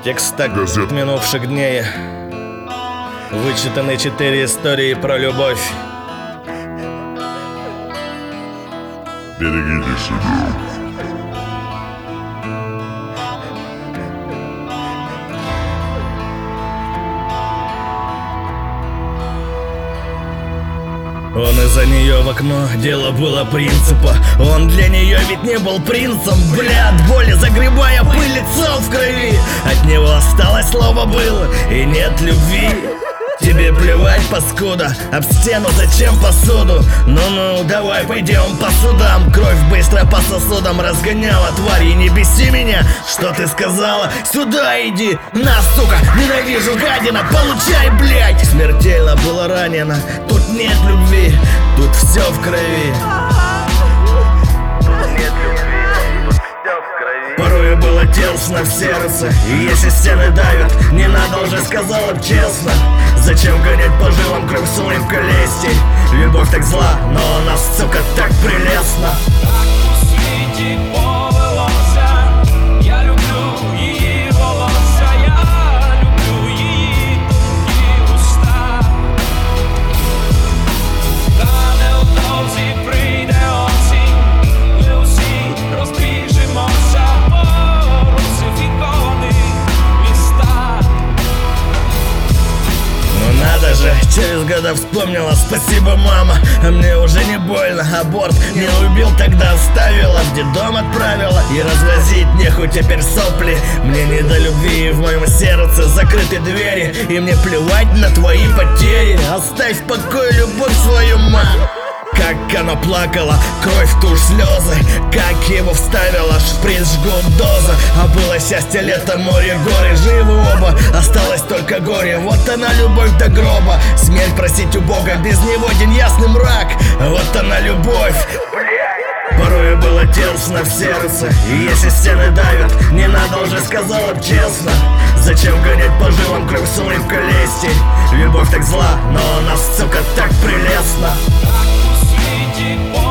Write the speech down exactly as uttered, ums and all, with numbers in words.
Текста газет минувших дней. Вычитаны четыре истории про любовь. Берегите себя. Он из-за нее в окно, дело было принципа. Он для нее ведь не был принцем. Бля, от боли загребая пыль, лицо в крови. От него осталось слово было и нет любви. Тебе плевать, паскуда, об стену зачем посуду? Ну-ну, давай пойдем по судам. Кровь быстро по сосудам разгоняла тварь. И не беси меня, что ты сказала? Сюда иди, на, сука, ненавижу, гадина, получай, блядь. Смертельно было ранено, тут нет любви, тут все в крови. Порой было тесно в сердце, и если стены давят, не надо уже, сказала б честно. Зачем гонять по жилам кровь с улыбкой лести? Любовь так зла, но она, сука, так прелестна. Через года вспомнила, спасибо, мама, а мне уже не больно. Аборт не убил, тогда оставила, в детдом отправила. И развозить нехуй теперь сопли. Мне не до любви, в моем сердце закрыты двери. И мне плевать на твои потери. Оставь в покое любовь свою, мама. Как она плакала, кровь, тушь, слезы. Как его вставила, шприц, жгут, доза. А было счастье, лето, море, горы. Живы оба, осталось только горе. Вот она, любовь до гроба. Смерть просить у Бога, без него день ясный мрак. Вот она, любовь. Порой было тесно в сердце, и если стены давят, не надо уже, сказала б честно. Зачем гонять по жилам кровь с улыбкой лести? Любовь так зла, но она, сука, так прелестна. Keep